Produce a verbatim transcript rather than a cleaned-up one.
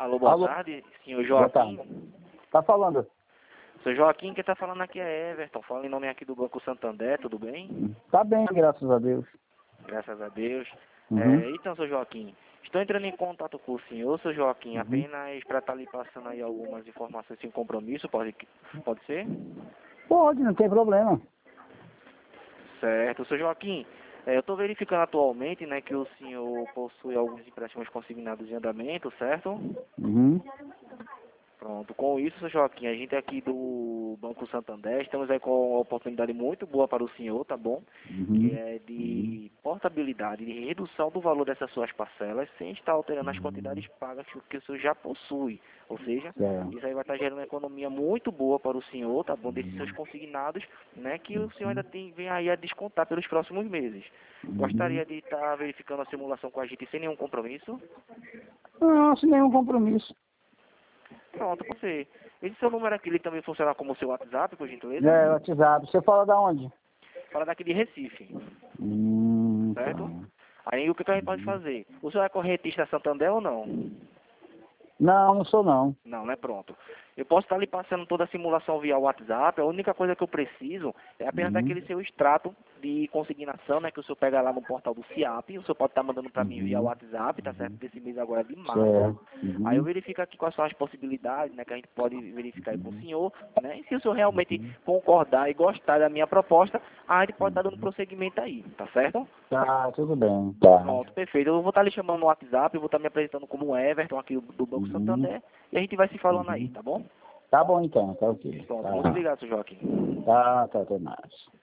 Alô, boa Alô. tarde, senhor Boa Joaquim. tarde. Tá falando? Senhor Joaquim, quem tá falando aqui é Everton, fala em nome aqui do Banco Santander, tudo bem? Tá bem, graças a Deus. Graças a Deus. Uhum. É, então, senhor Joaquim, estou entrando em contato com o senhor, senhor Joaquim, Uhum. apenas para estar lhe passando aí algumas informações sem compromisso, pode, pode ser? Pode, não tem problema. Certo, senhor Joaquim, é, eu estou verificando atualmente, né, que o senhor possui alguns empréstimos consignados em andamento, certo? Uhum. Pronto, com isso, senhor Joaquim, a gente aqui do Banco Santander, estamos aí com uma oportunidade muito boa para o senhor, tá bom? Que Uhum. é de portabilidade, de redução do valor dessas suas parcelas, sem estar alterando as quantidades pagas que o senhor já possui. Ou seja, Certo. isso aí vai estar gerando uma economia muito boa para o senhor, tá bom? Desses seus consignados, né? Que o senhor ainda tem, vem aí a descontar pelos próximos meses. Uhum. Gostaria de estar verificando a simulação com a gente sem nenhum compromisso? Não, sem nenhum compromisso. Pronto, você. Esse seu número aqui, ele também funciona como seu WhatsApp, por gentileza? É, WhatsApp. Você fala da onde? Fala daqui de Recife, Hum, tá. certo? Aí o que que a gente pode fazer? O senhor é correntista Santander ou não? Não, não sou não. Não, né? Pronto. Eu posso estar lhe passando toda a simulação via WhatsApp. A única coisa que eu preciso é apenas Uhum. daquele seu extrato de consignação, né? Que o senhor pega lá no portal do SIAP. O senhor pode estar mandando para mim via Uhum. WhatsApp, tá certo? Desse mês agora de março. Certo. Aí eu Uhum. verifico aqui quais são as possibilidades, né? Que a gente pode verificar aí com o senhor, né? E se o senhor realmente Uhum. concordar e gostar da minha proposta, a gente pode estar dando prosseguimento aí, tá certo? Tá, tudo bem. Tá. Pronto, perfeito. Eu vou estar lhe chamando no WhatsApp, eu vou estar me apresentando como o Everton aqui do, do Banco Uhum. Santander e a gente vai se falando aí, Uhum. tá bom? Tá bom então, tá ok. Pronto, muito Tá, obrigado, senhor Joaquim. tá, tá, até mais.